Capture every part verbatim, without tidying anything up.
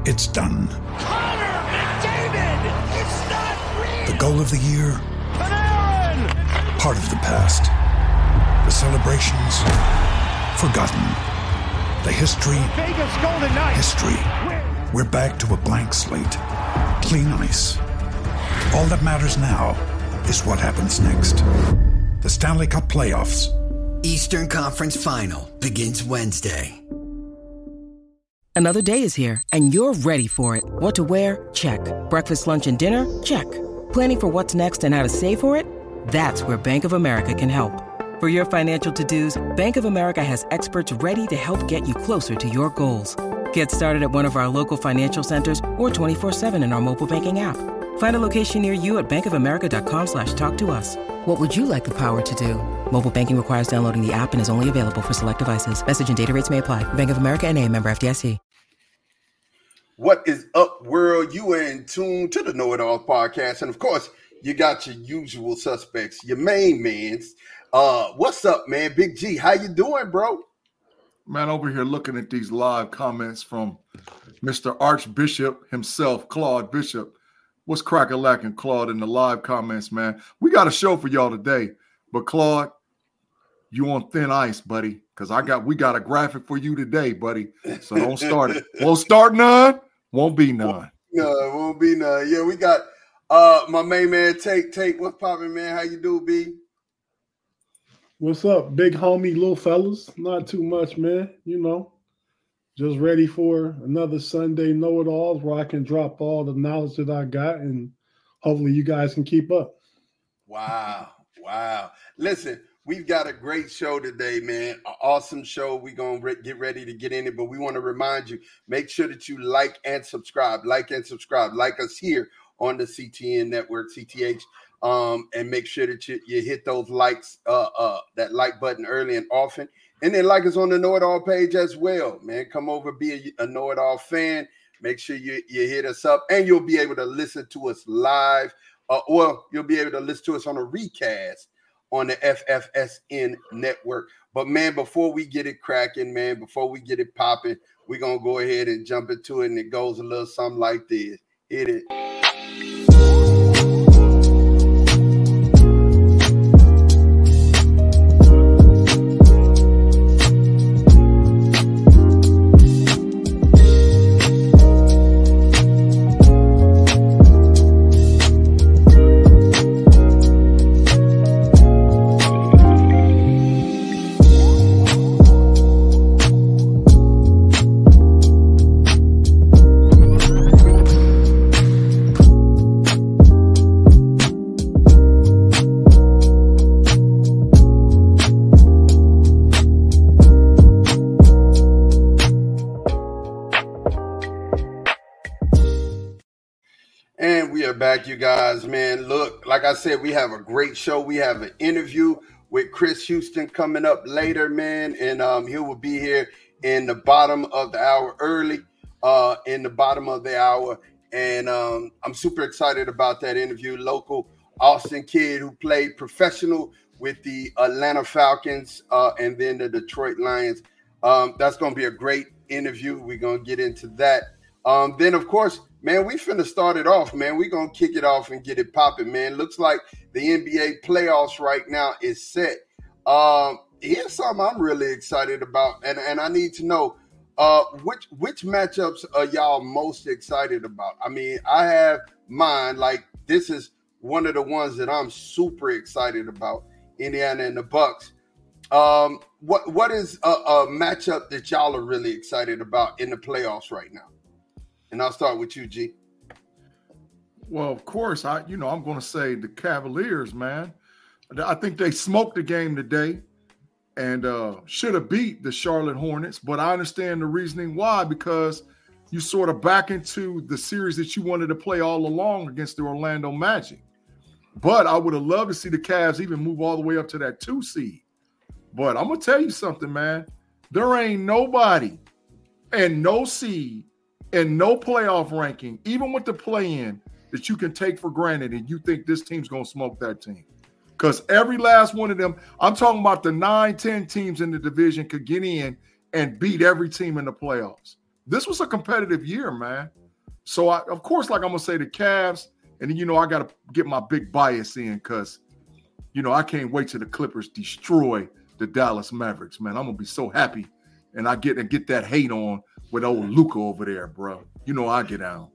It's done. Connor McDavid! It's not real! The goal of the year? Panarin! Part of the past. The celebrations? Forgotten. The history? Vegas Golden Knights! History. We're back to a blank slate. Clean ice. All that matters now is what happens next. The Stanley Cup Playoffs. Eastern Conference Final begins Wednesday. Another day is here, and you're ready for it. What to wear? Check. Breakfast, lunch, and dinner? Check. Planning for what's next and how to save for it? That's where Bank of America can help. For your financial to-dos, Bank of America has experts ready to help get you closer to your goals. Get started at one of our local financial centers or twenty-four seven in our mobile banking app. Find a location near you at bankofamerica.com slash talk to us. What would you like the power to do? Mobile banking requires downloading the app and is only available for select devices. Message and data rates may apply. Bank of America N A, member F D I C. What is up, world? You are in tune to the Know It All podcast. And of course, you got your usual suspects, your main mans. Uh, what's up, man? Big G, how you doing, bro? Man, over here looking at these live comments from Mister Archbishop himself, Claude Bishop. What's crack-a-lacking, Claude, in the live comments, man? We got a show for y'all today. But, Claude, you on thin ice, buddy, because I got we got a graphic for you today, buddy. So don't start it. Won't start none. Won't be none. No, it won't be none. Yeah, we got uh my main man, Take, Take. What's poppin', man? How you do, B? What's up, big homie, little fellas? Not too much, man. You know, just ready for another Sunday know-it-alls where I can drop all the knowledge that I got, and hopefully you guys can keep up. Wow, wow. Listen, we've got a great show today, man. An awesome show. We're going to re- get ready to get in it, but we want to remind you, make sure that you like and subscribe, like and subscribe, like us here on the C T N network, C T H, um, and make sure that you, you hit those likes, uh, uh, that like button early and often. And then like us on the Know It All page as well, man. Come over, be a, a Know It All fan. Make sure you, you hit us up, and you'll be able to listen to us live, uh, or you'll be able to listen to us on a recast on the F F S N network. But, man, before we get it cracking, man, before we get it popping, we're going to go ahead and jump into it, and it goes a little something like this. Hit it. Back, you guys, man. Look, like I said, we have a great show. We have an interview with Chris Houston coming up later, man, and um, he will be here in the bottom of the hour early, uh, in the bottom of the hour, and um, I'm super excited about that interview. Local Austin kid who played professional with the Atlanta Falcons uh, and then the Detroit Lions. Um, that's going to be a great interview. We're going to get into that. Um, then, of course, man, we finna start it off, man. We're going to kick it off and get it popping, man. Looks like the N B A playoffs right now is set. Um, here's something I'm really excited about, and, and I need to know, uh, which which matchups are y'all most excited about? I mean, I have mine. Like, this is one of the ones that I'm super excited about, Indiana and the Bucks. Um, what What is a, a matchup that y'all are really excited about in the playoffs right now? And I'll start with you, G. Well, of course, I you know I'm going to say the Cavaliers, man. I think they smoked the game today and uh, should have beat the Charlotte Hornets. But I understand the reasoning why, because you sort of back into the series that you wanted to play all along against the Orlando Magic. But I would have loved to see the Cavs even move all the way up to that two seed. But I'm going to tell you something, man. There ain't nobody and no seed and no playoff ranking, even with the play-in, that you can take for granted and you think this team's going to smoke that team. Because every last one of them, I'm talking about the nine, ten teams in the division could get in and beat every team in the playoffs. this was a competitive year, man. So, I, of course, like I'm going to say the Cavs, and then, you know, I got to get my big bias in because, you know, I can't wait till the Clippers destroy the Dallas Mavericks, man. I'm going to be so happy, and I get and get that hate on with old Luka over there, bro. You know I get down.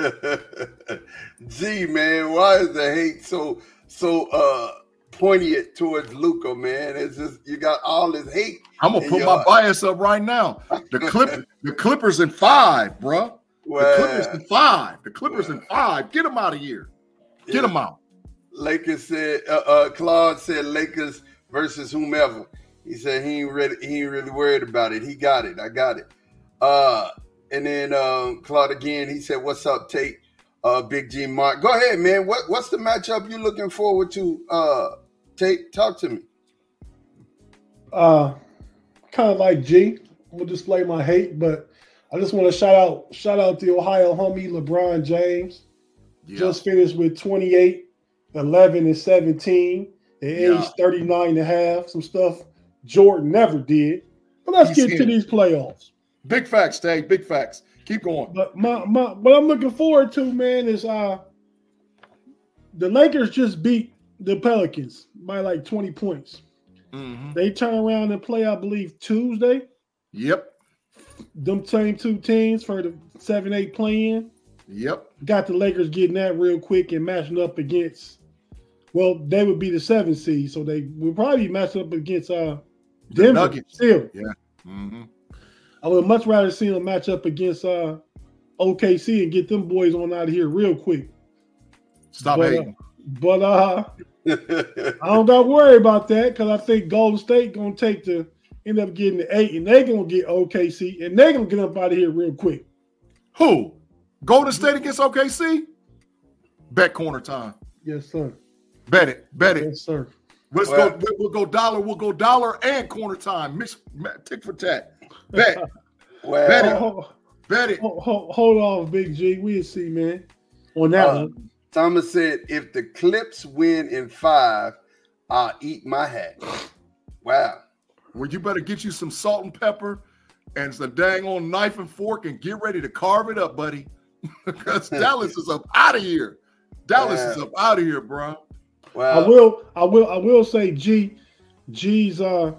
Gee, man, why is the hate so so uh poignant towards Luka, man? It's just you got all this hate. I'm gonna put my heart. bias up right now. The Clip, the Clippers in five, bro. Well, the Clippers in five. The Clippers well. in five. Get them out of here. Get yeah. them out. Lakers said. Uh, uh, Claude said Lakers versus whomever. He said he ain't really he ain't really worried about it. He got it. I got it. Uh, and then um, Claude again. He said, "What's up, Tate? Uh, Big G Mark. Go ahead, man. What what's the matchup you looking forward to? Uh, Tate, talk to me." Uh, kind of like G. I'm gonna display my hate, but I just want to shout out shout out the Ohio homie LeBron James. Yeah. Just finished with twenty-eight, eleven, and seventeen at yeah. age thirty-nine and a half. Some stuff Jordan never did. But let's He's get to these playoffs. Big facts, Tate. Big facts. Keep going. But my, my what I'm looking forward to, man, is uh the Lakers just beat the Pelicans by like twenty points. Mm-hmm. They turn around and play, I believe, Tuesday. Yep. Them same two teams for the seven eight play-in. Yep. Got the Lakers getting that real quick and matching up against, well, they would be the seven seed, so they would probably match up against uh Denver. The Nuggets. Still. Yeah. Mm-hmm. I would much rather see them match up against uh, O K C and get them boys on out of here real quick. Stop but, hating. Uh, but uh, I don't got to worry about that because I think Golden State going to take the end up getting the eight, and they're going to get O K C, and they're going to get up out of here real quick. Who? Golden State against O K C? Bet corner time. Yes, sir. Bet it. Bet it. Yes, sir. Let's well, go. We'll go dollar. We'll go dollar and corner time. Mix tick for tat. Bet. Well, Bet it. Hold, Bet it. Hold, hold, hold off, Big G. We'll see, man. On that uh, one. Thomas said, if the Clips win in five, I'll eat my hat. Wow. Well, you better get you some salt and pepper and some dang on knife and fork and get ready to carve it up, buddy. Because Dallas is up out of here. Dallas wow. is up out of here, bro. Wow. I will, I will, I will say, G, G's uh,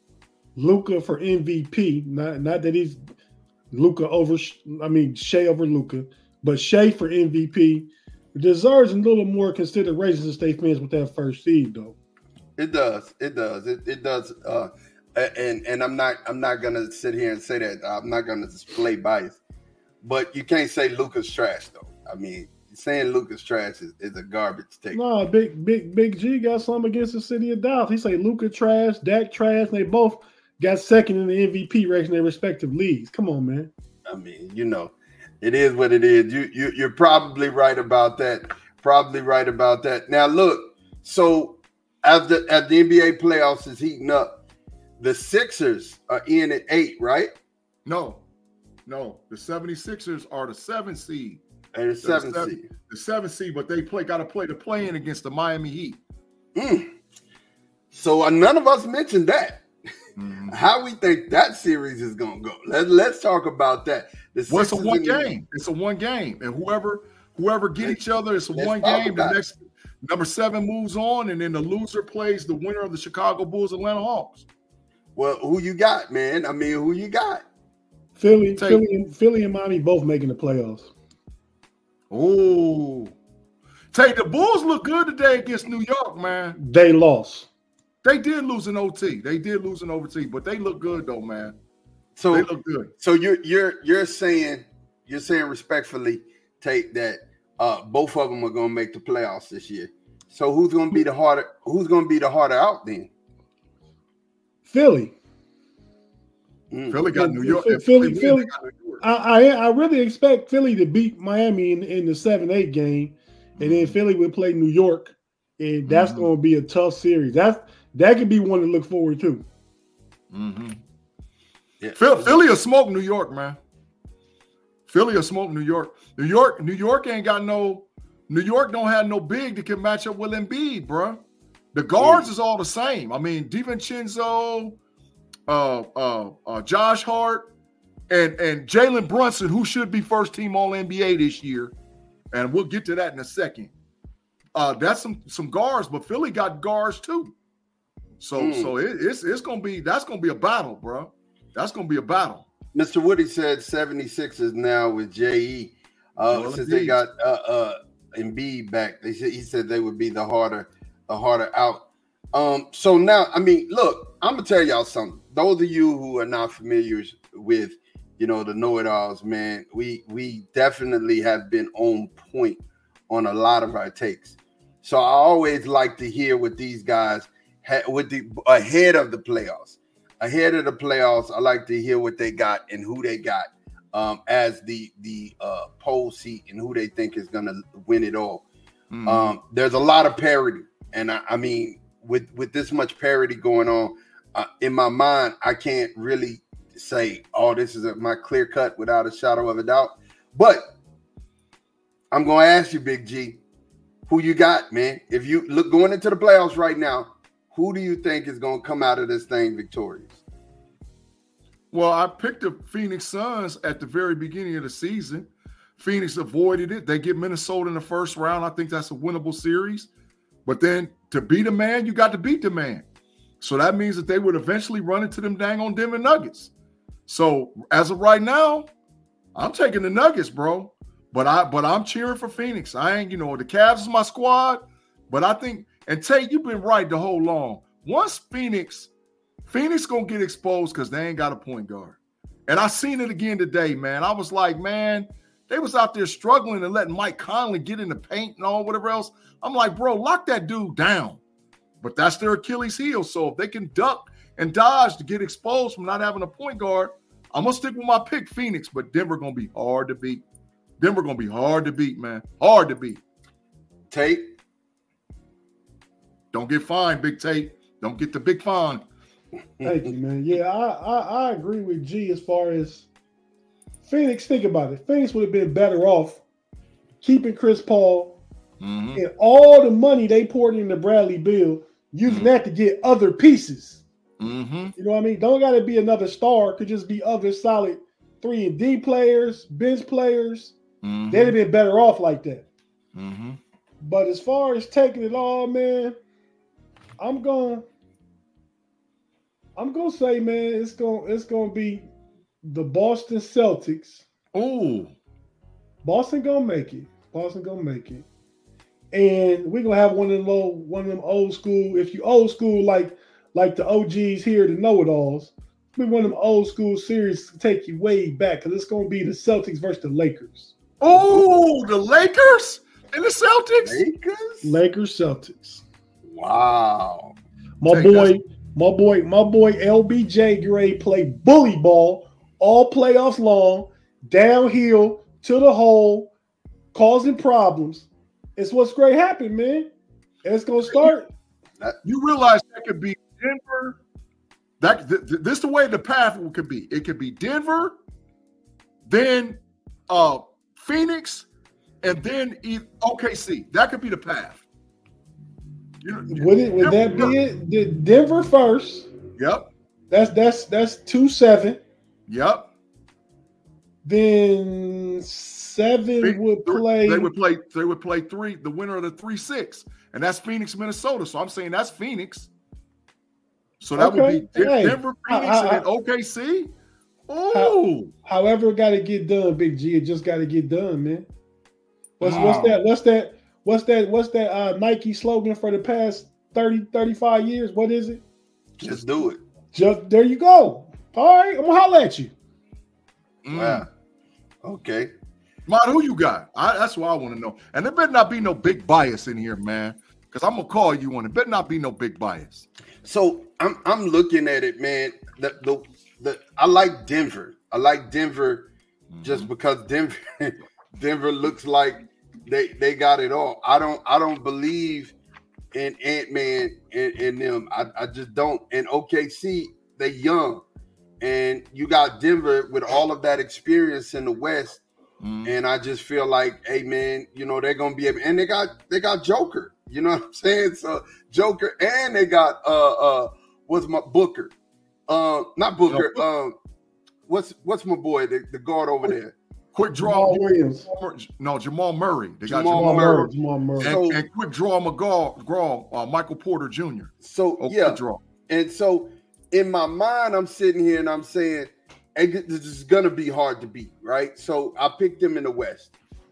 Luka for M V P. Not, not that he's Luka over. I mean, Shea over Luka, but Shea for M V P deserves a little more consideration to stay fans with that first seed, though. It does. It does. It it does. Uh, and and I'm not I'm not gonna sit here and say that. I'm not gonna display bias, but you can't say Luka's trash, though. I mean. Saying Luka's trash is, is a garbage take. No, big big big G got something against the city of Dallas. He say Luka trash, Dak trash. And they both got second in the M V P race in their respective leagues. Come on, man. I mean, you know, it is what it is. You you you're probably right about that. Probably right about that. Now look, so as the as the N B A playoffs is heating up, the Sixers are in at eight, right? No, no, the seventy-sixers are the seventh seed. And the seventh the seven, seed. The seventh seed, but they play got to play the play-in against the Miami Heat. Mm. So uh, none of us mentioned that. Mm-hmm. How we think that series is going to go. Let, let's talk about that. The well, it's a one game. The, it's a one game. And whoever whoever get each other, it's a one game. The next it. number seven moves on, and then the loser plays the winner of the Chicago Bulls, Atlanta Hawks. Well, who you got, man? I mean, who you got? Philly, Philly, and, Philly and Miami both making the playoffs. Oh, Tate, the Bulls look good today against New York, man. They lost. They did lose an O T. They did lose an O T, but they look good though, man. So they look good. So you're you're you're saying you're saying respectfully, Tate, that uh, both of them are going to make the playoffs this year. So who's going to be the harder? Who's going to be the harder out then? Philly. Mm. Philly got New York. Philly, Philly, Philly got New York. I, I I really expect Philly to beat Miami in, in the seven eight game, and mm-hmm. then Philly would play New York, and that's mm-hmm. going to be a tough series. That's that could be one to look forward to. Mm-hmm. Yeah. Philly, Philly will smoke New York, man. Philly will smoke New York. New York, New York ain't got no. New York don't have no big that can match up with Embiid, bro. The guards mm. is all the same. I mean, DiVincenzo, uh, uh, uh, Josh Hart, and and Jalen Brunson, who should be first team All N B A this year, and we'll get to that in a second. Uh, that's some some guards, but Philly got guards too. So mm. so it, it's it's gonna be that's gonna be a battle, bro. That's gonna be a battle. Mister Woody said seventy-sixers now with J E. Uh, well, since indeed. they got uh, uh, Embiid back, they said he said they would be the harder the harder out. Um, so now, I mean, look, I'm gonna tell y'all something. Those of you who are not familiar with, you know, the know-it-alls, man, we we definitely have been on point on a lot of our takes. So I always like to hear what these guys had with the ahead of the playoffs. Ahead of the playoffs, I like to hear what they got and who they got um, as the the uh, poll seat and who they think is gonna win it all. Mm-hmm. Um, there's a lot of parity, and I, I mean. With with this much parity going on, uh, in my mind, I can't really say, oh, this is a, my clear cut without a shadow of a doubt. But I'm going to ask you, Big G, who you got, man? If you look going into the playoffs right now, who do you think is going to come out of this thing victorious? Well, I picked the Phoenix Suns at the very beginning of the season. Phoenix avoided it. They get Minnesota in the first round. I think that's a winnable series. But then to beat a man, you got to beat the man. So that means that they would eventually run into them dang on Denver Nuggets. So as of right now, I'm taking the Nuggets, bro. But I but I'm cheering for Phoenix. I ain't, you know, the Cavs is my squad. But I think, and Tate, you've been right the whole long. Once Phoenix, Phoenix gonna get exposed because they ain't got a point guard. And I seen it again today, man. I was like, man, they was out there struggling and letting Mike Conley get in the paint and all whatever else. I'm like, bro, lock that dude down. But that's their Achilles heel. So if they can duck and dodge to get exposed from not having a point guard, I'm going to stick with my pick, Phoenix. But Denver going to be hard to beat. Denver going to be hard to beat, man. Hard to beat. Tate? Don't get fined, Big Tate. Don't get the big fine. Thank you, man. Yeah, I, I, I agree with G as far as Phoenix. Think about it. Phoenix would have been better off keeping Chris Paul. Mm-hmm. And all the money they poured into Bradley Beal, using mm-hmm. that to get other pieces. Mm-hmm. You know what I mean? Don't got to be another star. Could just be other solid three and D players, bench players. Mm-hmm. They'd have been better off like that. Mm-hmm. But as far as taking it all, man, I'm going. I'm gonna say, man, it's going it's gonna be the Boston Celtics. Oh, Boston gonna make it. Boston gonna make it. And we're gonna have one of them low, one of them old school. If you old school like like the O Gs here, the know-it-alls, be one of them old school series to take you way back because it's gonna be the Celtics versus the Lakers. Oh, the Lakers and the Celtics. Lakers, Lakers, Celtics. Wow, my take boy, us. my boy, my boy, L B J Gray play bully ball all playoffs long, downhill to the hole, causing problems. It's what's great happened, man. And it's gonna start. You realize that could be Denver. That th- th- this is the way the path could be. It could be Denver, then uh, Phoenix, and then e- O K C. That could be the path. You know, would it? Would Denver, that be it? The Denver first. Yep. That's that's that's two seven. Yep. Then. Seven Phoenix, would play. They would play. They would play three. The winner of the three six, and that's Phoenix, Minnesota. So I'm saying that's Phoenix. So that okay. would be hey, Denver, Phoenix, I, I, and then O K C. Oh, how, however, got to get done, Big G. It just got to get done, man. What's wow. what's that? What's that? What's that? What's that? Uh, Nike slogan for the past thirty, thirty-five years? What is it? Just do it. Just there you go. All right, I'm gonna holler at you. Mm. Wow. Okay. Man, who you got? I, that's what I want to know. And there better not be no big bias in here, man, because I'm gonna call you one. It better not be no big bias. So I'm I'm looking at it, man. The the, the I like Denver. I like Denver mm-hmm. just because Denver Denver looks like they they got it all. I don't I don't believe in Ant-Man and, and them. I, I just don't. And O K C, they young, and you got Denver with all of that experience in the West. Mm. And I just feel like, hey man, you know, they're gonna be able, and they got they got Joker, you know what I'm saying? So Joker, and they got uh uh what's my Booker, uh not Booker, um what's what's my boy, the, the guard over there? Quick draw. Jamal Williams. No, Jamal Murray. They got Jamal Jamal, Murray. Murray. Jamal Murray. And, So- and quick draw McGraw, McGraw uh, Michael Porter Junior So Oh, yeah, quick draw. and so in my mind, I'm sitting here and I'm saying, hey, this is gonna be hard to beat, right? So I picked them in the West.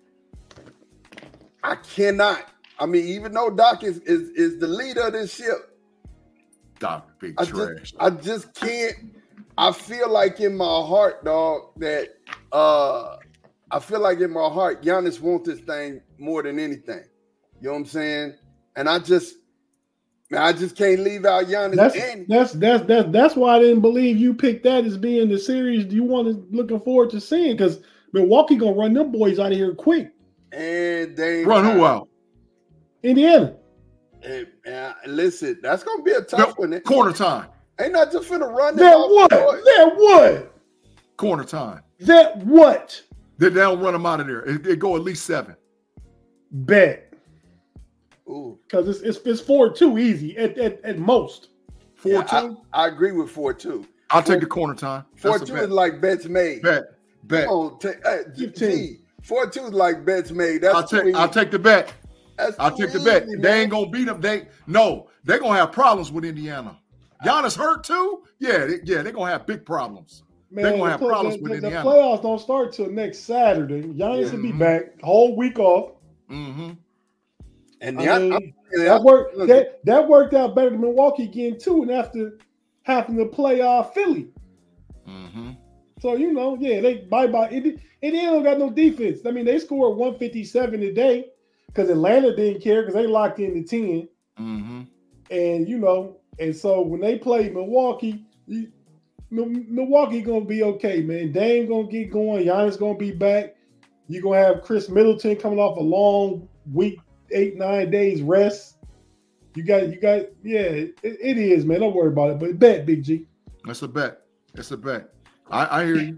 I cannot. I mean, even though Doc is is, is the leader of this ship, Doc, big I trash. just I just can't. I feel like in my heart, dog, that uh I feel like in my heart, Giannis wants this thing more than anything. You know what I'm saying? And I just, man, I just can't leave out Giannis. That's and that's that's that's that's why I didn't believe you picked that as being the series you wanted. Looking forward to seeing because Milwaukee gonna run them boys out of here quick. and they Run who out? Indiana. And, and listen, that's gonna be a tough No, one. corner time. Ain't not just finna run That them off what? the court. That what? Corner time. That what? They, they don't run them out of there. It, it go at least seven. Bet. Ooh. Because it's, it's it's four two easy at, at, at most. Four Yeah, two. I, I agree with four two. I'll take the corner time. Four That's a two bet. is like bets made. bet. Bet. Come on, take, hey, G, fifteen. G, four two is like bets made. That's I'll take. too I'll easy. take the bet. That's I'll too take the bet. easy, They man. ain't gonna beat them. They no. They're gonna have problems with Indiana. Giannis hurt too. Yeah, they, yeah. They're gonna have big problems. Man, They're gonna have the, problems the, with the, the Indiana. playoffs don't start till next Saturday. Giannis Yeah. will be back whole week off. Mm-hmm. And I the, mean, I'm- That worked. That, that worked out better than Milwaukee getting two, and after having to play uh Philly. Mm-hmm. So you know, yeah, they bye bye. It Indiana don't got no defense. I mean, they scored one fifty-seven today because Atlanta didn't care because they locked in the ten, Mm-hmm. and you know, and so when they play Milwaukee, you, Mil- Milwaukee gonna be okay, man. Dame gonna get going. Giannis gonna be back. You gonna have Chris Middleton coming off a long week, eight nine days rest. You got, you got, yeah, it, it is, man. Don't worry about it. But bet, Big G. That's a bet. It's a bet. I, I hear you.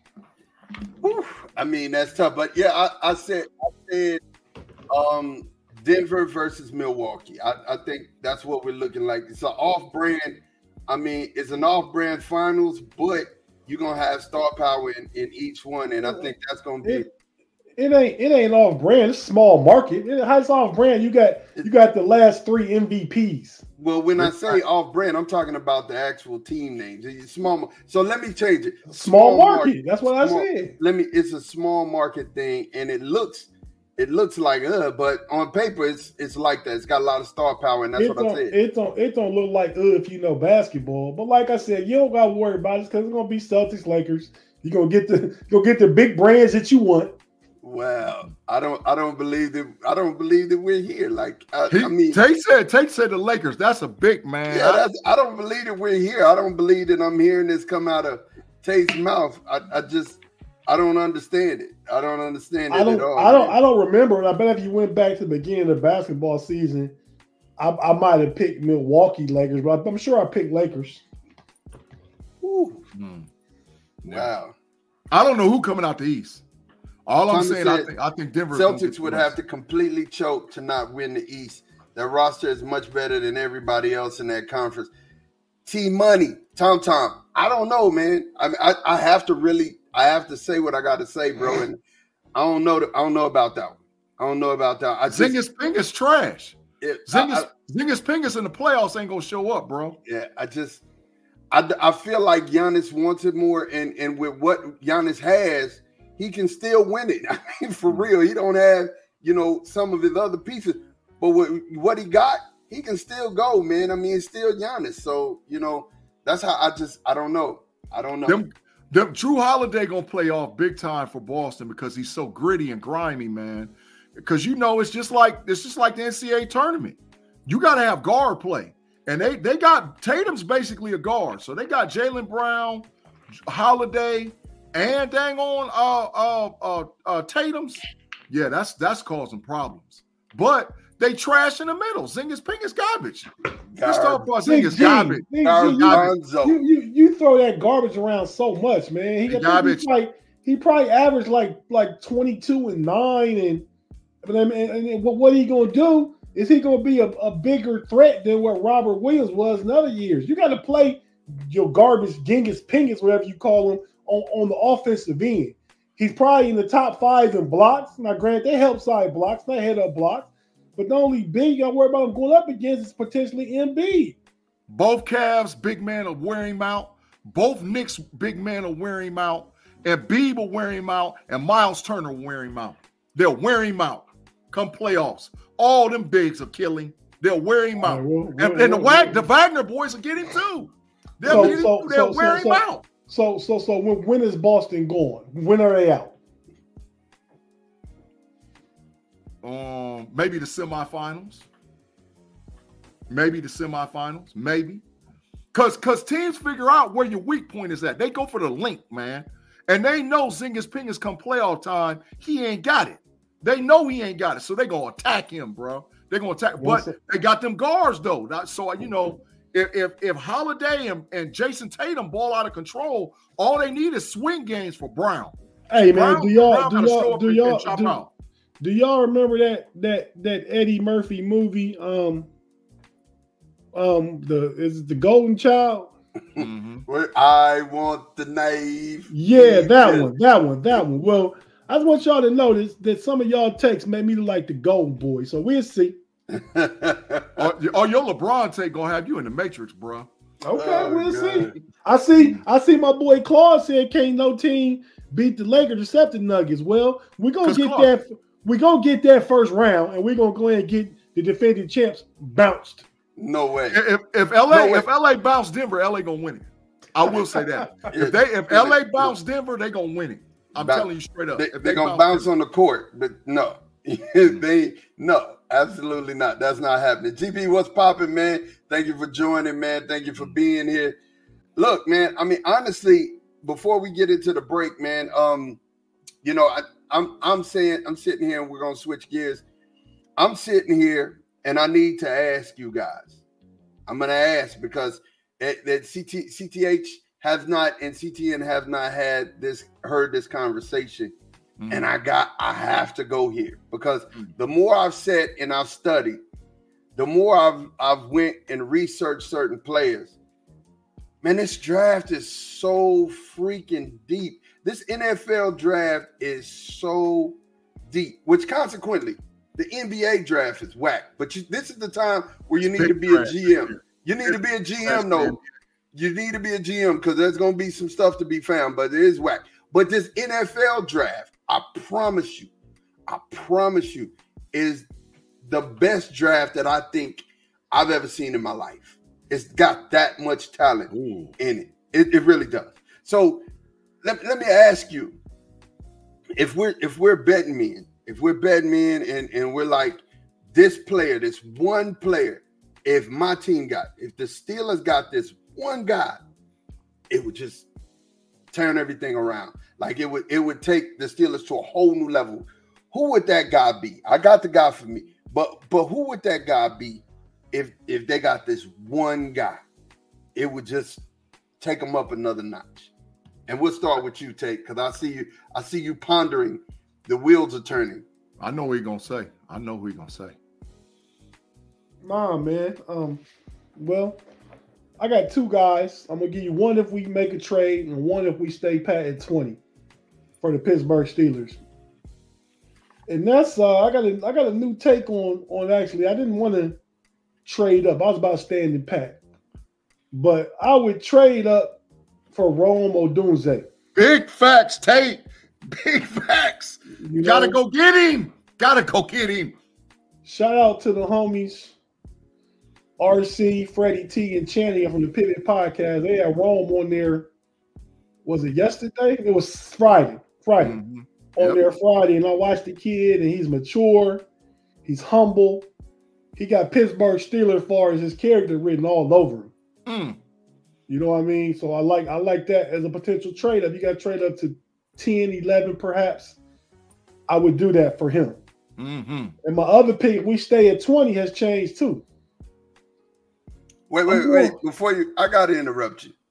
Whew. I mean, that's tough. But yeah, I, I said, I said, um, Denver versus Milwaukee. I, I think that's what we're looking like. It's an off-brand. I mean, it's an off-brand finals, but you're gonna have star power in, in each one, and I think that's gonna be. It, it ain't, it ain't off brand. It's small market. It, how it's off brand? You got, you got the last three M V Ps. Well, when I say off-brand, I'm talking about the actual team names. It's small. So let me change it. Small market. That's what I Small- said. Let me. It's a small market thing, and it looks, it looks like uh, but on paper, it's it's like that. It's got a lot of star power, and that's It what I don't, said. it don't, it don't look like uh, if you know basketball. But like I said, you don't got to worry about it because it's gonna be Celtics, Lakers. You're gonna get the, you'll get the big brands that you want. Well, I don't, I don't believe that. I don't believe that we're here. Like, I, He, I mean, Tate said. Tate said the Lakers. That's a big man. yeah, I- that's, I don't believe that we're here. I don't believe that I'm hearing this come out of Tate's mouth. I, I just, I don't understand it. I don't understand it I don't, at all. I don't, man. I don't remember. And I bet if you went back to the beginning of the basketball season, I, I might have picked Milwaukee Lakers, but I'm sure I picked Lakers. Whew. Hmm. Wow. I don't know who coming out the East. All I'm Thomas saying, I said think I think Denver. Celtics would have to completely choke to not win the East. Their roster is much better than everybody else in that conference. T Money, Tom Tom. I don't know, man. I mean, I, I have to really, I have to say what I got to say, bro. And I don't know. I don't know about that one. I don't know about that. I just, Zingas Pingas trash. it, I, Zingas I, Zingas Pingas in the playoffs ain't gonna show up, bro. yeah, I just, I, I feel like Giannis wants it more, and and with what Giannis has, he can still win it. I mean, for real, he don't have, you know, some of his other pieces, but what what he got, he can still go, man. I mean, it's still Giannis. So, you know, that's how I just, I don't know. I don't know. Them, them Drew Holiday gonna play off big time for Boston because he's so gritty and grimy, man. Because you know, it's just like it's just like the N C double A tournament. You got to have guard play, and they they got Tatum's basically a guard, so they got Jaylen Brown, Holiday, and dang on uh uh uh, uh Tatum's. Yeah, that's that's causing problems. But they trash in the middle. Zingas Pingas garbage. Let's talk about Big Zingas G, garbage. Big G, Gar- you, Gonzo. you, you, you throw that garbage around so much, man. He, I think Garbage. He, probably, he probably averaged like like twenty-two and nine, and but I mean, and, and what, what he gonna do? Is he gonna be a, a bigger threat than what Robert Williams was in other years? You got to play your garbage, Genghis Pingas, whatever you call him, on, on the offensive end. He's probably in the top five in blocks. Now, granted, they help side blocks, they head up blocks. But the only big you got to worry about him going up against is potentially Embiid. Both Cavs, big man will wear him out. Both Knicks, big man will wear him out. And Embiid will wear him out. And Miles Turner will wear him out. They'll wear him out come playoffs. All them bigs will kill him. They'll wear him out. Right, well, well, and and well, the, well, the Wagner boys will get him too. They'll so, get him, so, they'll so, wear so, him so, out. So, so, so when, when is Boston going? When are they out? Um, maybe the semifinals. Maybe the semifinals. Maybe. Because because teams figure out where your weak point is at. They go for the link, man. And they know Zingas Pingas come playoff time, he ain't got it. They know he ain't got it. So they're going to attack him, bro. They're going to attack. But they got them guards, though. So, you know, if if, if Holiday and, and Jason Tatum ball out of control, all they need is swing games for Brown. Hey, Brown, man, do y'all Brown do y'all do y'all do, do, do y'all remember that that that Eddie Murphy movie? Um, um, the is it the Golden Child? Mm-hmm. Where I want the naive. Yeah, that one, that one, that one. Well, I just want y'all to notice that some of y'all texts made me look like the Golden Boy. So we'll see. or, or your LeBron take gonna have you in the Matrix, bro. Okay, oh, we'll God. see. I see. I see. My boy Claude said, "Can't no team beat the Lakers except the Nuggets." Well, we're gonna get Claude. that. We're gonna get that first round, and we're gonna go ahead and get the defending champs bounced. No way. If if L A no if L A bounce Denver, L A gonna win it. I will say that. if they if L A bounce Denver, they gonna win it. I'm bounce. telling you straight up. They, if they're they gonna bounce, bounce on the court, but no, they no, absolutely not. That's not happening. G B, what's popping, man? Thank you for joining, man. Thank you for being here. Look, man. I mean, honestly, before we get into the break, man, um, you know, I, I'm I'm saying I'm sitting here, and we're gonna switch gears. I'm sitting here, and I need to ask you guys. I'm gonna ask because that, that C T, C T H has not and C T N have not had this heard this conversation, mm-hmm. and I got I have to go here because mm-hmm. the more I've said and I've studied, the more I've I've went and researched certain players. Man, this draft is so freaking deep. This N F L draft is so deep, which consequently, the N B A draft is whack. But you, this is the time where you need Big to be draft. a G M. You need to be a G M, though. You need to be a G M because there's going to be some stuff to be found, but it is whack. But this N F L draft, I promise you, I promise you, is the best draft that I think I've ever seen in my life. It's got that much talent Ooh. in it. it. It really does. So let, let me ask you, if we're if we're betting men, if we're betting men and, and we're like, this player, this one player, if my team got, if the Steelers got this one guy, it would just turn everything around. Like it would it would take the Steelers to a whole new level. Who would that guy be? I got the guy for me. But but who would that guy be if if they got this one guy? It would just take them up another notch. And we'll start with you, Tate, because I see you, I see you pondering. The wheels are turning. I know what he's gonna say. I know who he's gonna say. Nah, man. Um, well, I got two guys. I'm gonna give you one if we make a trade, and one if we stay pat at twenty for the Pittsburgh Steelers. And that's uh, I got a I got a new take on on actually. I didn't want to trade up. I was about standing pat, but I would trade up for Rome Odunze. Big facts, Tate. Big facts. You know, gotta go get him. Gotta go get him. Shout out to the homies, R C, Freddie T, and Channing from the Pivot Podcast. They had Rome on there. Was it yesterday? It was Friday. Friday. Mm-hmm. On yep. there Friday. And I watched the kid, and he's mature. He's humble. He got Pittsburgh Steelers as far as his character written all over him. Mm. You know what I mean? So I like I like that as a potential trade up. You got to trade up to ten, eleven perhaps. I would do that for him. Mm-hmm. And my other pick, if we stay at twenty, has changed too. Wait, wait, wait. Before you, I got to interrupt you.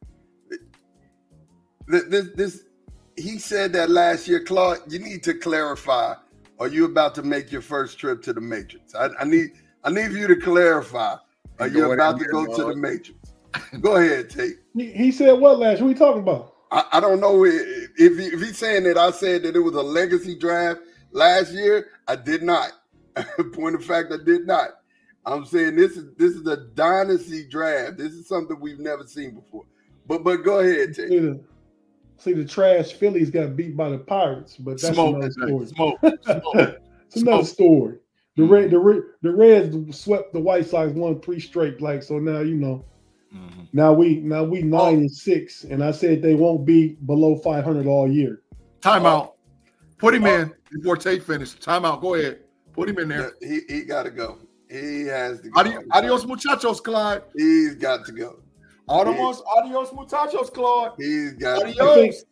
This, this, this, he said that last year, Claude, you need to clarify. Are you about to make your first trip to the Matrix? I, I need I need you to clarify. Are you about to go to the Matrix? Go ahead, Tate. He, he said what last year? What are we talking about? I, I don't know if, if, he, if he's saying that I said that it was a legacy draft last year. I did not. Point of fact, I did not. I'm saying this is this is a dynasty draft. This is something we've never seen before. But but go ahead, Tate. See the, see the trash Phillies got beat by the Pirates, but that's Smoke, another story. Smoke, smoke, it's another smoke. story. The red, the red, the Reds swept the White Sox, won three straight. Like so now, you know. Mm-hmm. Now we now we nine oh. and six, and I said they won't be below five hundred all year. Timeout. Put him in before Tate finishes. Timeout. Go ahead. Put him in there. He he got to go. He has to go. Adios, adios muchachos, Clyde. He's got to go. Adios, adios muchachos, Claude. He's got adios. to go.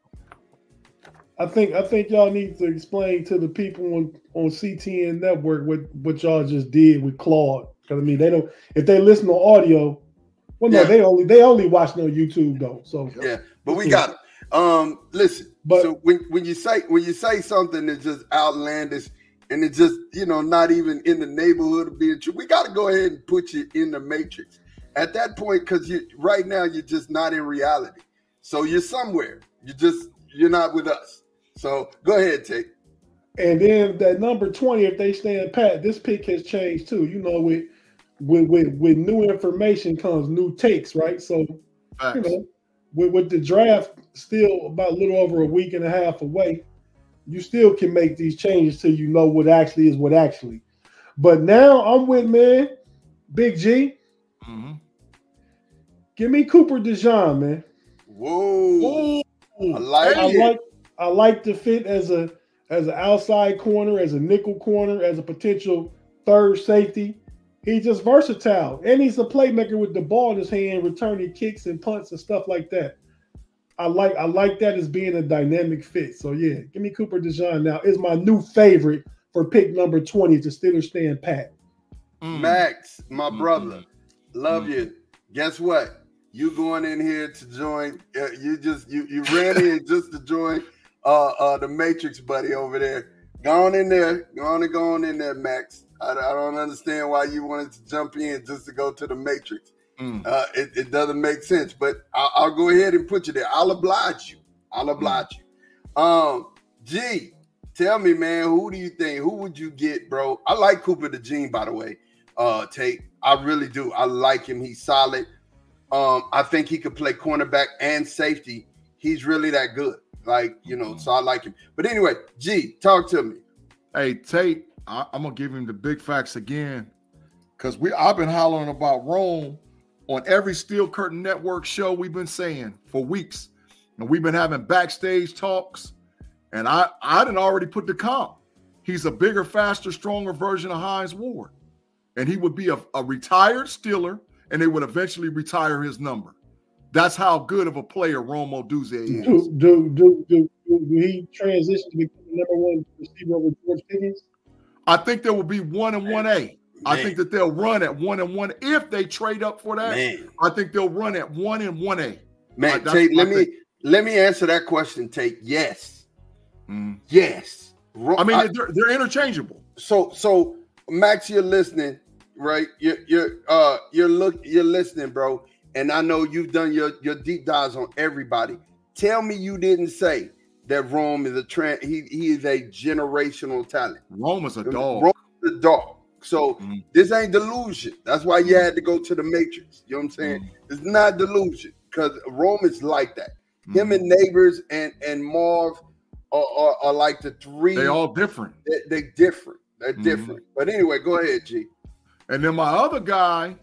I think I think y'all need to explain to the people on, on C T N Network what, what y'all just did with Claude. Because I mean, they don't. If they listen to audio, well, no, yeah. they only they only watch on YouTube though. So yeah, but we got it. Um, listen, but so when when you say when you say something that's just outlandish and it's just you know not even in the neighborhood of being true, we got to go ahead and put you in the matrix at that point because you right now you're just not in reality. So you're somewhere. You just you're not with us. So go ahead, Tate. And then that number twenty, if they stand pat, this pick has changed too. You know, with with with, with new information comes new takes, right? So Facts. you know, with, with the draft still about a little over a week and a half away, you still can make these changes till you know what actually is what actually. But now I'm with man, Big G. Mm-hmm. Give me Cooper DeJean, man. Whoa. Whoa. I like I it. like I like the fit as a as an outside corner, as a nickel corner, as a potential third safety. He's just versatile, and he's a playmaker with the ball in his hand, returning kicks and punts and stuff like that. I like I like that as being a dynamic fit. So yeah, give me Cooper DeJean now. Is my new favorite for pick number twenty to Steelers stand pat. Mm. Max, my brother, mm-hmm. love mm-hmm. you. Guess what? You going in here to join? Uh, you just you you ran in just to join. Uh, uh, the Matrix buddy over there. Go on in there. Go on and go on in there, Max. I, I don't understand why you wanted to jump in just to go to the Matrix. Mm. Uh, it, it doesn't make sense, but I'll, I'll go ahead and put you there. I'll oblige you. I'll oblige mm. you. Um, G, tell me, man, who do you think? Who would you get, bro? I like Cooper DeJean, by the way, uh, Tate. I really do. I like him. He's solid. Um, I think he could play cornerback and safety. He's really that good. Like, you know, so I like him. But anyway, G, talk to me. Hey, Tate, I, I'm going to give him the big facts again because we I've been hollering about Rome on every Steel Curtain Network show we've been saying for weeks. And we've been having backstage talks. And I, I didn't already put the comp. He's a bigger, faster, stronger version of Hines Ward. And he would be a, a retired Steeler, and they would eventually retire his number. That's how good of a player Rome Odunze is. Do, do, do, do, do he transition to become the number one receiver over George Pickens? I think there will be one and one A. Man. I think that they'll run at one and one. If they trade up for that, Man. I think they'll run at one and one A. Man, like, Tate, let me let me answer that question, Tate. Yes. Mm. Yes. I mean, I, they're, they're interchangeable. So, so Max, you're listening, right? You're you're uh you're look you're listening, bro. And I know you've done your, your deep dives on everybody. Tell me you didn't say that Rome is a trend. He he is a generational talent. Rome is a dog. Rome is a dog. So mm-hmm. this ain't delusion. That's why you had to go to the Matrix. You know what I'm saying? Mm-hmm. It's not delusion because Rome is like that. Mm-hmm. Him and Neighbors and and Marv are, are, are like the three. They all different. They, they different. They're mm-hmm. different. But anyway, go ahead, G. And then my other guy.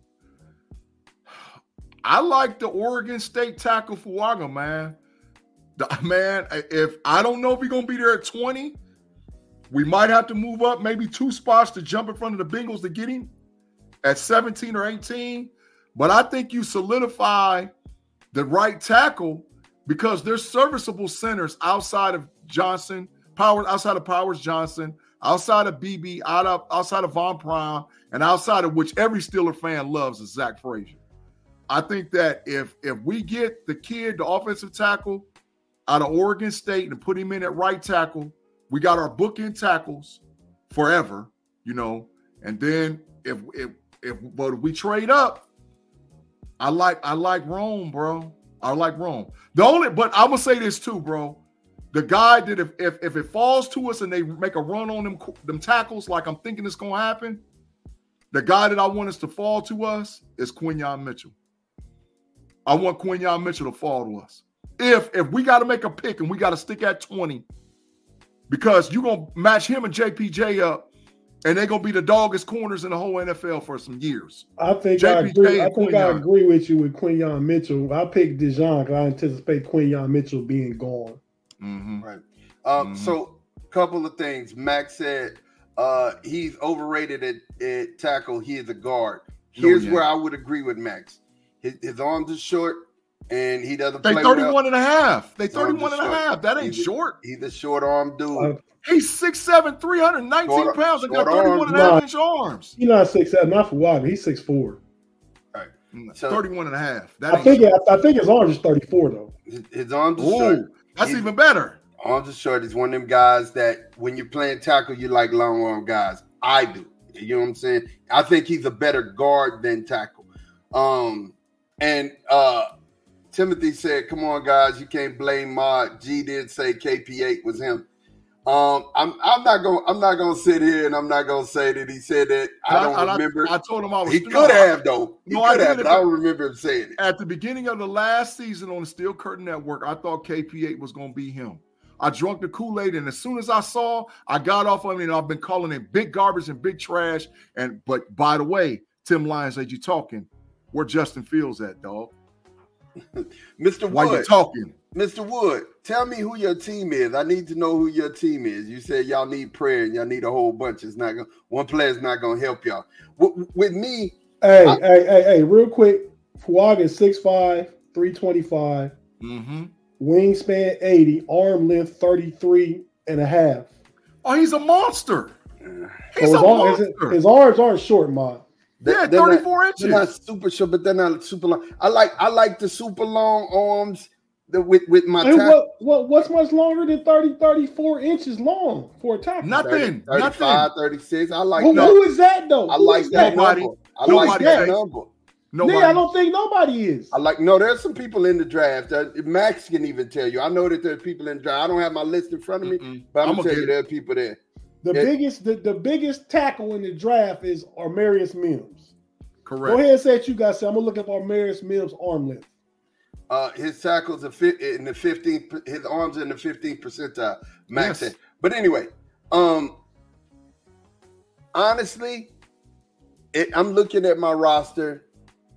I like the Oregon State tackle Fuaga, man. The, man, if I don't know if he's going to be there at twenty, we might have to move up maybe two spots to jump in front of the Bengals to get him at seventeen or eighteen. But I think you solidify the right tackle because there's serviceable centers outside of Johnson, Powers, outside of Powers Johnson, outside of B B, out of, outside of Von Prime, and outside of which every Steeler fan loves is Zach Frazier. I think that if if we get the kid, the offensive tackle, out of Oregon State and put him in at right tackle, we got our bookend tackles forever, you know. And then if if if but if we trade up, I like I like Rome, bro. I like Rome. The only, but I'm gonna say this too, bro. The guy that if if, if it falls to us and they make a run on them them tackles, like I'm thinking it's gonna happen, the guy that I want us to fall to us is Quinyon Mitchell. I want Quinyon Mitchell to fall to us. If if we got to make a pick and we got to stick at twenty, because you're gonna match him and J P J up. And they're gonna be the doggest corners in the whole N F L for some years. I think I agree. I think I agree with you with Quinyon Mitchell. I picked Dijon because I anticipate Quinyon Mitchell being gone. Mm-hmm. Right. Um, mm-hmm. So, a couple of things. Max said uh, he's overrated at, at tackle. He is a guard. Here's oh, yeah. where I would agree with Max. His, his arms are short, and he doesn't they play thirty-one well. and a half. They thirty-one and a half. That ain't he's short. A, he's a short arm dude. Uh, He's six seven, three hundred nineteen short, pounds and got thirty-one and a half inch arms. He's not six seven, not for Wagner. He's six four. Right. So, thirty-one and a half. That I think it, I think his arms is thirty-four though. His, his arms are Ooh, short. That's He's, even better. Arms are short. He's one of them guys that when you're playing tackle, you like long arm guys. I do. You know what I'm saying? I think he's a better guard than tackle. Um, and uh, Timothy said, "Come on, guys, you can't blame Mod. G did say K P eight was him." Um, I'm I'm not gonna I'm not gonna sit here and I'm not gonna say that he said that. I don't I, remember. I, I told him I was. He could have though. He no, could I have, but I don't remember him saying it. At the beginning of the last season on the Steel Curtain Network, I thought K P eight was gonna be him. I drunk the Kool-Aid, and as soon as I saw, I got off of him, and I've been calling him big garbage and big trash. And but by the way, Tim Lyons, as you talking, where Justin Fields at, dog? Mister Wood. Why you talking? Mister Wood, tell me who your team is. I need to know who your team is. You said y'all need prayer and y'all need a whole bunch. It's not gonna, one player's not gonna help y'all. With, with me, hey, I, hey, hey, hey, real quick. Fuag is six five, three twenty-five. Mm-hmm. Wingspan eighty, arm length thirty-three and a half. Oh, he's a monster. He's so a monster. His, his arms aren't short, man. Yeah, thirty-four not, inches. They're not super short, but they're not super long. I like I like the super long arms. The, with with my and what, what what's much longer than thirty, thirty-four inches long for a tackle? Nothing. thirty, thirty-five, thirty-six. I like well, that. Who is that though? I who like that, that number. I nobody like that number. Nobody. Yeah, I don't think nobody is. I like no. There's some people in the draft. That Max can even tell you. I know that there's people in the draft. I don't have my list in front of me, Mm-mm. but I'm, I'm gonna tell you there are people there. The it, biggest, the, the biggest tackle in the draft is Armarius Mims. Correct. Go ahead and say what you guys say. I'm gonna look up Armarius Mims' arm length. Uh, his tackles are fit in the fifteenth. His arms are in the fifteenth percentile. Max yes. said. But anyway, um, honestly, it, I'm looking at my roster.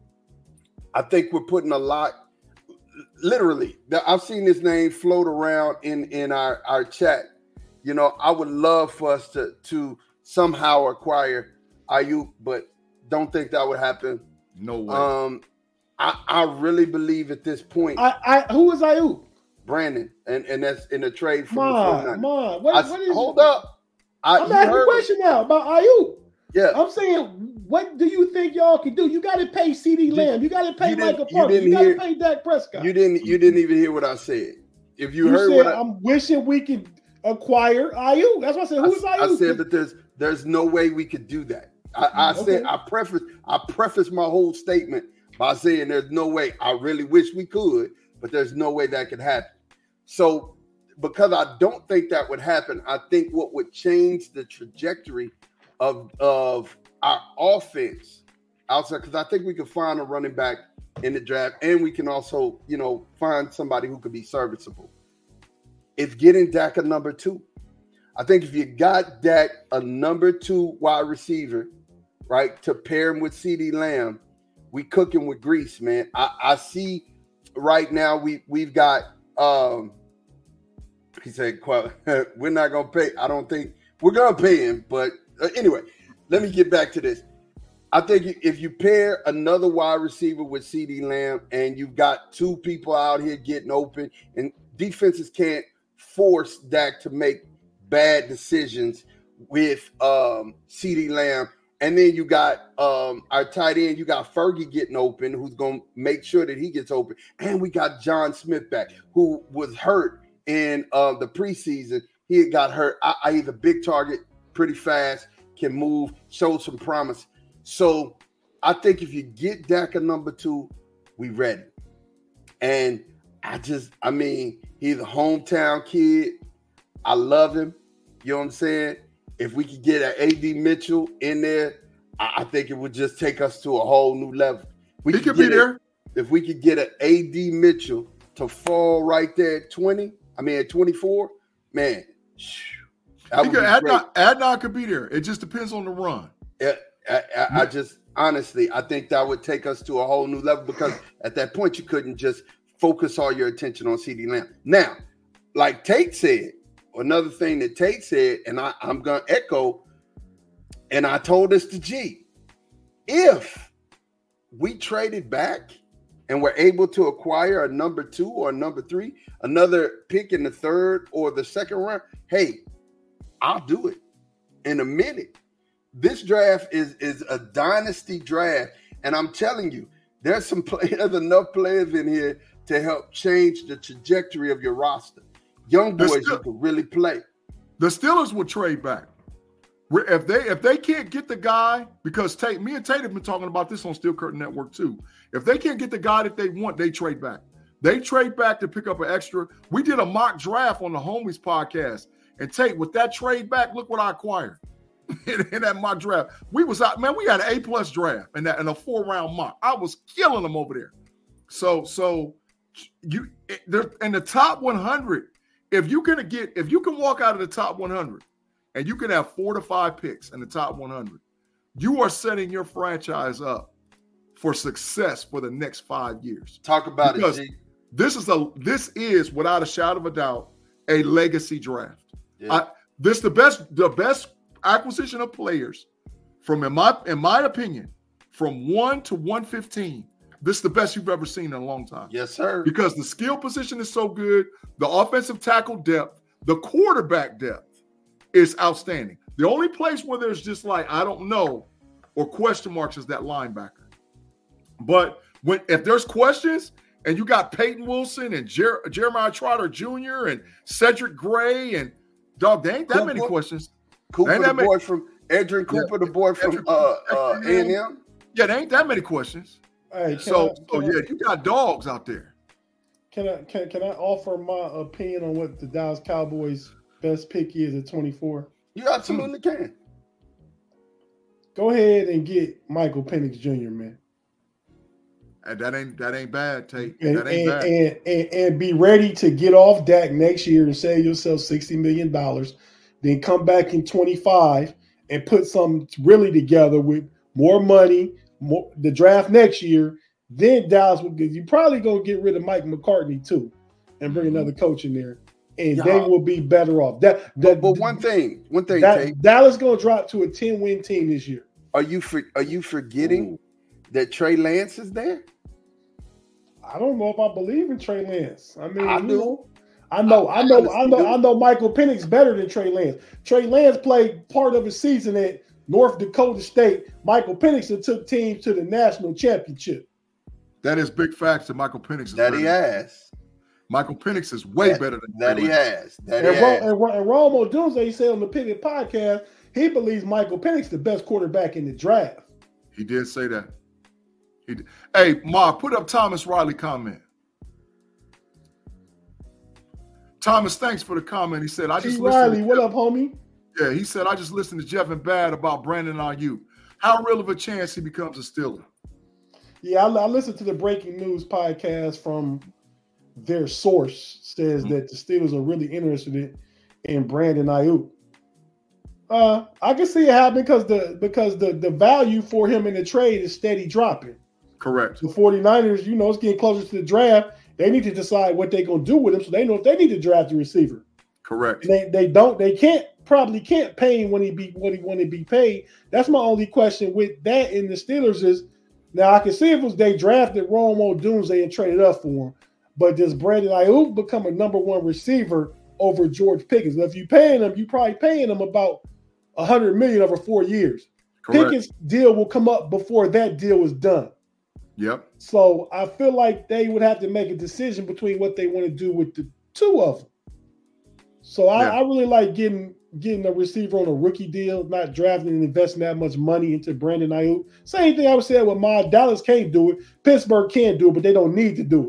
I think we're putting a lot. Literally, I've seen this name float around in in our our chat. You know, I would love for us to to somehow acquire Aiyuk, but don't think that would happen. No way. Um, I, I really believe at this point. I, I who is Aiyuk? Brandon, and, and that's in a trade from Ma, the Ma, what, I, what is hold up. I, I'm asking a question now about Aiyuk. Yeah. I'm saying, what do you think y'all can do? You got to pay CeeDee Lamb. You got to pay Michael Parsons. You, you got to pay Dak Prescott. You didn't. You didn't even hear what I said. If you, you heard said, what I, I'm wishing we could acquire Aiyuk. That's what I said. Who's I, Aiyuk? I said that there's there's no way we could do that. I, I okay. said I preface I preface my whole statement by saying there's no way. I really wish we could, but there's no way that could happen. So because I don't think that would happen, I think what would change the trajectory of of our offense outside, because I think we could find a running back in the draft, and we can also, you know, find somebody who could be serviceable. It's getting Dak a number two. I think if you got Dak a number two wide receiver, right, to pair him with CeeDee Lamb, we cooking with grease, man. I, I see right now we we've got. Um, he said, "We're not gonna pay." I don't think we're gonna pay him, but uh, anyway, let me get back to this. I think if you pair another wide receiver with CeeDee Lamb, and you've got two people out here getting open, and defenses can't force Dak to make bad decisions with um, CeeDee Lamb. And then you got um, our tight end, you got Fergie getting open, who's going to make sure that he gets open. And we got John Smith back, who was hurt in uh, the preseason. He had got hurt. I, I he's a big target, pretty fast, can move, show some promise. So I think if you get Dak a number two, we ready. And I just, I mean, he's a hometown kid. I love him. You know what I'm saying? If we could get an A D Mitchell in there, I, I think it would just take us to a whole new level. We he could be there. A, if we could get an A D Mitchell to fall right there at twenty, I mean at twenty-four, man. That he could, Adnan, Adnan could be there. It just depends on the run. Yeah, I, I, I just honestly, I think that would take us to a whole new level because at that point you couldn't just focus all your attention on CeeDee Lamb. Now, like Tate said, another thing that Tate said, and I, I'm going to echo, and I told this to G, if we traded back and were able to acquire a number two or a number three, another pick in the third or the second round, hey, I'll do it in a minute. This draft is, is a dynasty draft, and I'm telling you, there's some play, there's enough players in here to help change the trajectory of your roster. Young boys still, who can really play. The Steelers will trade back. If they if they can't get the guy, because Tate, me and Tate have been talking about this on Steel Curtain Network too. If they can't get the guy that they want, they trade back. They trade back to pick up an extra. We did a mock draft on the Homies podcast. And Tate, with that trade back, look what I acquired in, in that mock draft. We was out, man, we had an A-plus draft in that in a four-round mock. I was killing them over there. So, so you in the top one hundred, if you can get, if you can walk out of the top one hundred and you can have four to five picks in the top one hundred, you are setting your franchise up for success for the next five years. Talk about because it, G. This is a this is without a shadow of a doubt a legacy draft. Yeah. I, this the best the best acquisition of players from in my in my opinion from one to one fifteen. This is the best you've ever seen in a long time. Yes, sir. Because the skill position is so good, the offensive tackle depth, the quarterback depth is outstanding. The only place where there's just like I don't know or question marks is that linebacker. But when if there's questions and you got Peyton Wilson and Jer- Jeremiah Trotter Junior and Cedric Gray and dog, there ain't that Cooper, many questions. Cooper, ain't the that boy many, from Edrin Cooper, yeah, the boy from uh, uh, A and M. Yeah, there ain't that many questions. Hey, so, I, so yeah, I, you got dogs out there. Can I can can I offer my opinion on what the Dallas Cowboys' best pick is at twenty-four? You absolutely hmm. can. Go ahead and get Michael Penix Junior, man. And that ain't that ain't bad, Tate. And, that ain't and, bad. And, and, and be ready to get off Dak next year and save yourself sixty million dollars. Then come back in twenty-five and put something really together with more money, more, the draft next year. Then Dallas will get, you probably going to get rid of Mike McCartney too and bring another coach in there. And yeah. they will be better off. That, that, but one thing, one thing, that, Tate, Dallas going to drop to a ten-win team this year. Are you for, are you forgetting Ooh. that Trey Lance is there? I don't know if I believe in Trey Lance. I mean, I you do. know, I know, I, I know, I know, do. I know Michael Penix better than Trey Lance. Trey Lance played part of his season at North Dakota State. Michael Penix took teams to the national championship. That is big facts that Michael Penix is that better. he has. Michael Penix is way that, better than that. He has. That and, he Ro- has. And, Ro- and Romo Doomsday said on the Pivot podcast he believes Michael Penix the best quarterback in the draft. He did say that. He did. Hey, Ma, put up Thomas Riley comment. Thomas, thanks for the comment. He said, "I just T. Riley, what Jeff. up, homie?" Yeah, he said, "I just listened to Jeff and Bad about Brandon Ayuk. How real of a chance he becomes a Steeler?" Yeah, I, I listened to the breaking news podcast from their source. Says mm-hmm. that the Steelers are really interested in, in Brandon Ayuk. Uh, I can see it happen because the because the, the value for him in the trade is steady dropping. Correct. The 49ers, you know, it's getting closer to the draft. They need to decide what they're going to do with him so they know if they need to draft a receiver. Correct. And they they don't they can't probably can't pay him when he be when he when he be paid. That's my only question with that in the Steelers is now I can see if it was they drafted Romo Doomsday and traded up for him, but does Brandon Ayuk become a number one receiver over George Pickens? If you paying him, you probably paying him about a hundred million over four years. Correct. Pickens' deal will come up before that deal is done. Yep. So I feel like they would have to make a decision between what they want to do with the two of them. So I, yeah. I really like getting getting a receiver on a rookie deal, not drafting and investing that much money into Brandon Ayuk. Same thing I would say with my Dallas can't do it. Pittsburgh can't do it, but they don't need to do it.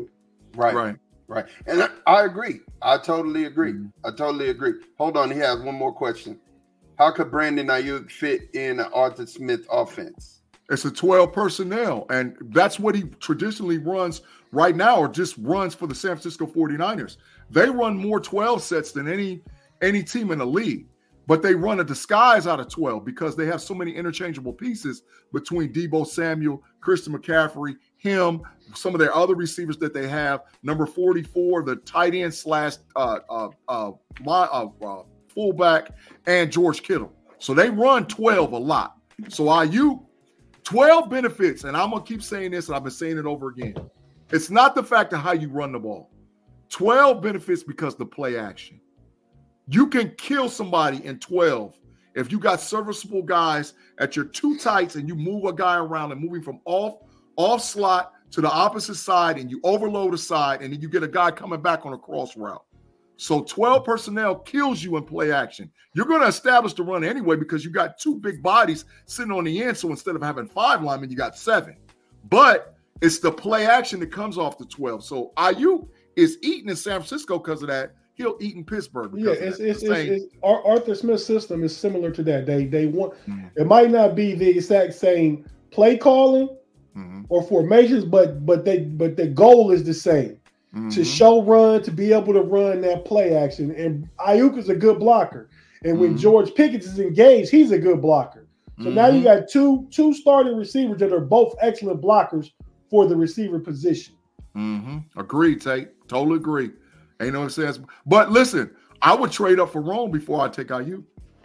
Right. Right. Right. And I, I agree. I totally agree. Mm-hmm. I totally agree. Hold on. He has one more question. How could Brandon Ayuk fit in an Arthur Smith offense? It's a twelve personnel, and that's what he traditionally runs right now, or just runs for the San Francisco forty-niners. They run more twelve sets than any any team in the league, but they run a disguise out of twelve because they have so many interchangeable pieces between Deebo Samuel, Christian McCaffrey, him, some of their other receivers that they have, number forty-four, the tight end slash uh, uh, uh, uh, uh, fullback, and George Kittle. So they run twelve a lot. So Ayuk, twelve benefits, and I'm going to keep saying this, and I've been saying it over again. It's not the fact of how you run the ball. twelve benefits because the play action. You can kill somebody in twelve if you got serviceable guys at your two tights and you move a guy around and moving from off, off slot to the opposite side, and you overload a side, and then you get a guy coming back on a cross route. So twelve personnel kills you in play action. You're going to establish the run anyway because you got two big bodies sitting on the end. So instead of having five linemen, you got seven. But it's the play action that comes off the twelve. So Ayuk is eating in San Francisco because of that. He'll eat in Pittsburgh. Yeah, it's it's, it's, it's Arthur Smith's system is similar to that. They they want mm-hmm. it might not be the exact same play calling mm-hmm. or formations, but but they but the goal is the same. Mm-hmm. To show run, to be able to run that play action. And Ayuk is a good blocker. And when mm-hmm. George Pickens is engaged, he's a good blocker. So mm-hmm. now you got two two starting receivers that are both excellent blockers for the receiver position. Mm-hmm. Agreed, Tate. Totally agree. Ain't no sense. But listen, I would trade up for Rome before I take Ayuk.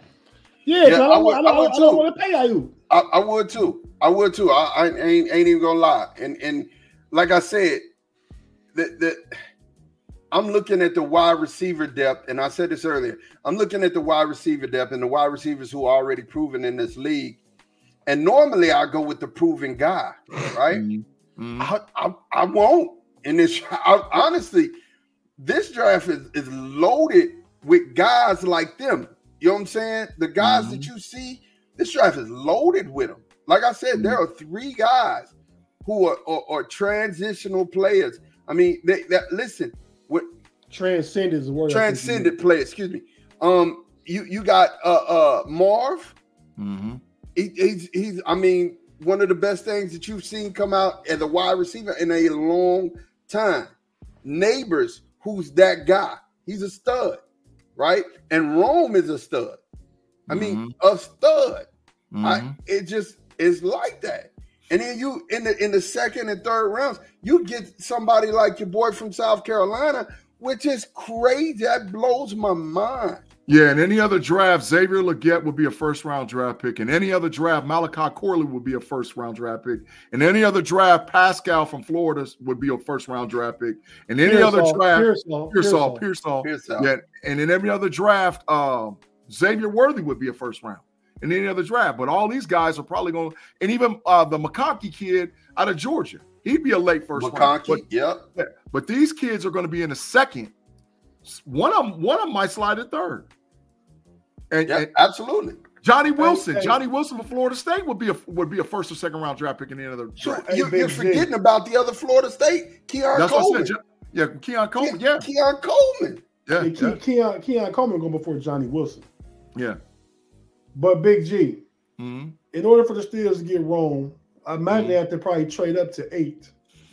Yeah, yeah I, I, would, I, don't, I, I don't want to pay Ayuk. I, I would too. I would too. I, I ain't, ain't even gonna lie. And and like I said, the, the I'm looking at the wide receiver depth, and I said this earlier. I'm looking at the wide receiver depth and the wide receivers who are already proven in this league. And normally I go with the proven guy, right? Mm-hmm. I, I, I won't. In this, I, honestly, this draft is, is loaded with guys like them. You know what I'm saying? The guys mm-hmm. that you see, this draft is loaded with them. Like I said, mm-hmm. there are three guys who are, are, are transitional players. I mean, they, that listen, what transcended is the word. Transcended play, excuse me. Um, you you got uh uh Marv. Mm-hmm. He, he's he's I mean, one of the best things that you've seen come out as a wide receiver in a long time. Neighbors, who's that guy? He's a stud, right? And Rome is a stud. I mean, mm-hmm. a stud. Mm-hmm. I, it just is like that. And then you in the in the second and third rounds, you get somebody like your boy from South Carolina, which is crazy. That blows my mind. Yeah, in any other draft, Xavier Legette would be a first-round draft pick. In any other draft, Malachi Corley would be a first-round draft pick. In any other draft, Pascal from Florida would be a first-round draft pick. In any Pearsall, other draft, Pearsall, Pearsall, Pearsall, Pearsall. Yeah, and in every other draft, uh, Xavier Worthy would be a first-round. In any other draft, but all these guys are probably going to, and even uh, the McConkey kid out of Georgia, he'd be a late first McConkey, round. But, yep. But these kids are going to be in the second. One of them, one of them might slide to third. And, yep, and absolutely. Johnny Wilson, Johnny Wilson from Florida State would be a would be a first or second round draft pick in the end of the draft. You, you're forgetting about the other Florida State, Keon That's Coleman. Said, yeah, Keon Coleman. Yeah, Keon Coleman. Yeah, yeah. Keon, Keon, Keon Coleman going before Johnny Wilson. Yeah, but Big G. Mm-hmm. In order for the Steelers to get Rome, I imagine mm-hmm. they have to probably trade up to eight.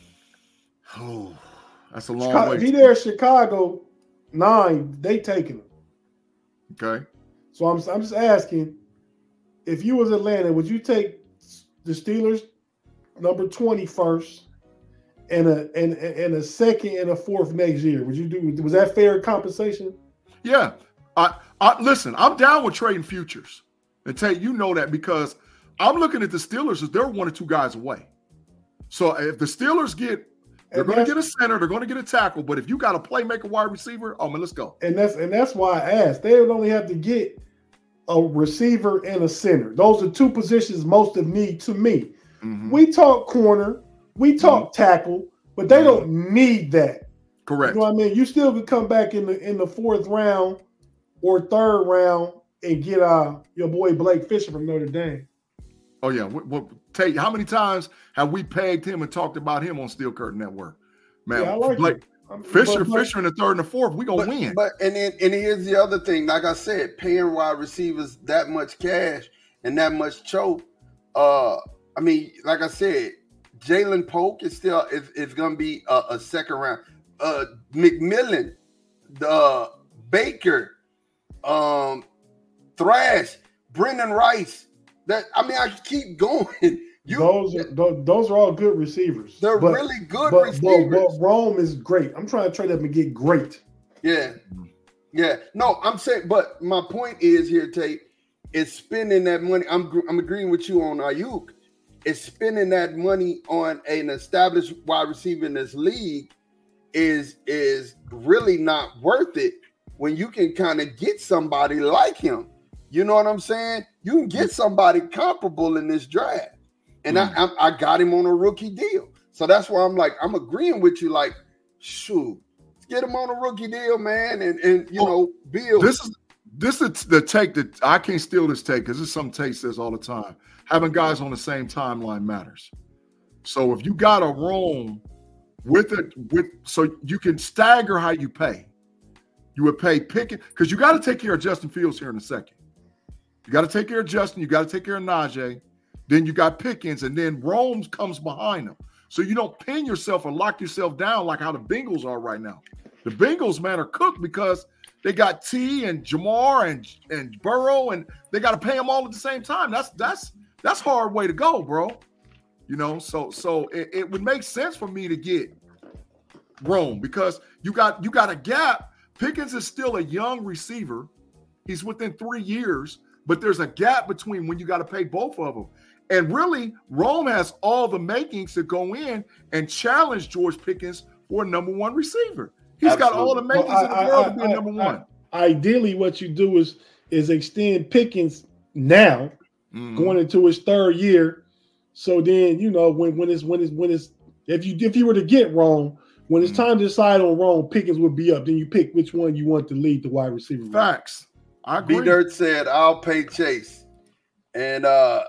Oh, that's a long Chicago, way. If he there, Chicago nine, they taking him. Okay. So I'm I'm just asking, if you was Atlanta, would you take the Steelers number twenty first and a and and a second and a fourth next year? Would you do? Was that fair compensation? Yeah. I I listen. I'm down with trading futures. And Tate, you know that because I'm looking at the Steelers as they're one or two guys away. So if the Steelers get, they're going to get a center, they're going to get a tackle. But if you got a playmaker wide receiver, oh man, let's go. And that's and that's why I asked. They would only have to get a receiver and a center. Those are two positions most of need to me. Mm-hmm. We talk corner, we talk mm-hmm. tackle, but they mm-hmm. don't need that. Correct. You know what I mean? You still could come back in the in the fourth round or third round and get uh your boy Blake Fisher from Notre Dame. Oh yeah, what, what, Tate, how many times have we pegged him and talked about him on Steel Curtain Network? man. Yeah, I like like it. Fisher, But- but- Fisher in the third and the fourth, we gonna But, win. but and then and here's the other thing. Like I said, paying wide receivers that much cash and that much choke. Uh, I mean, like I said, Jalen Polk is still is, is gonna be a, a second round. Uh, McMillan, the uh, Baker, um, Thrash, Brendan Rice. That I mean, I keep going. You, those are those, those are all good receivers. they're But- really good but, receivers. But, but Rome is great. I'm trying to trade up and get great. Yeah. Yeah. No, I'm saying, but my point is here, Tate, is spending that money. I'm gr- I'm agreeing with you on Ayuk. Is spending that money on an established wide receiver in this league is is really not worth it when you can kind of get somebody like him. You know what I'm saying? You can get somebody comparable in this draft. And I, I I got him on a rookie deal. So that's why I'm like, I'm agreeing with you. Like, shoot, get him on a rookie deal, man. And, and you know, build. This is this is the take that I can't steal this take because this is something Tate says all the time. Having guys on the same timeline matters. So if you got a Rome with it, with so you can stagger how you pay. You would pay Pickens because you got to take care of Justin Fields here in a second. You got to take care of Justin. You got to take care of Najee. Then you got Pickens, and then Rome comes behind them. So you don't pin yourself or lock yourself down like how the Bengals are right now. The Bengals, man, are cooked because they got T and Jamar and, and Burrow, and they got to pay them all at the same time. That's that's that's hard way to go, bro. You know, so so it, it would make sense for me to get Rome because you got you got a gap. Pickens is still a young receiver. He's within three years, but there's a gap between when you got to pay both of them. And really, Rome has all the makings to go in and challenge George Pickens for a number one receiver. He's Absolutely. got all the makings Well, in the I- world I- to be a I- number I- one. Ideally, what you do is is extend Pickens now, Mhm. going into his third year. So then, you know, when when it's when it's when it's if you if you were to get Rome, when it's Mhm. time to decide on Rome, Pickens would be up. Then you pick which one you want to lead the wide receiver. room. Facts. I agree. B Dirt said, I'll pay Chase. And uh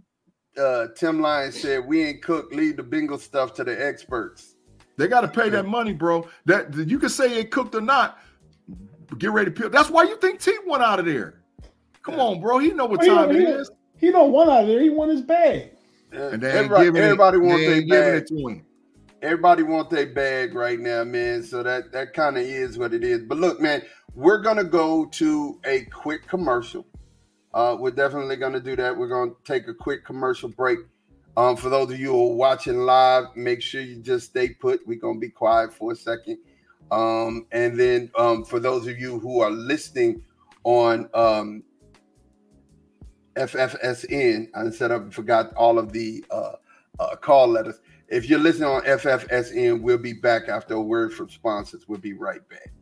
uh Tim Lyons said, we ain't Cook, leave the bingo stuff to the experts. They got to pay that money, bro. That you can say it cooked or not. Get ready to peel. That's why you think T went out of there. Come on, bro. He know what Well, he time don't- it he don't- is. He don't want out of there. He want his bag. Uh, And they ain't everybody giving everybody it, want they their ain't giving bag. it to him. Everybody want their bag right now, man. So that that kind of is what it is. But look, man, we're gonna go to a quick commercial. Uh, we're definitely gonna do that. We're gonna take a quick commercial break. Um, for those of you who are watching live, make sure you just stay put. We're gonna be quiet for a second. Um, and then um, for those of you who are listening on um, F F S N, I set up and forgot all of the uh, uh, call letters. If you're listening on F F S N, we'll be back after a word from sponsors. We'll be right back.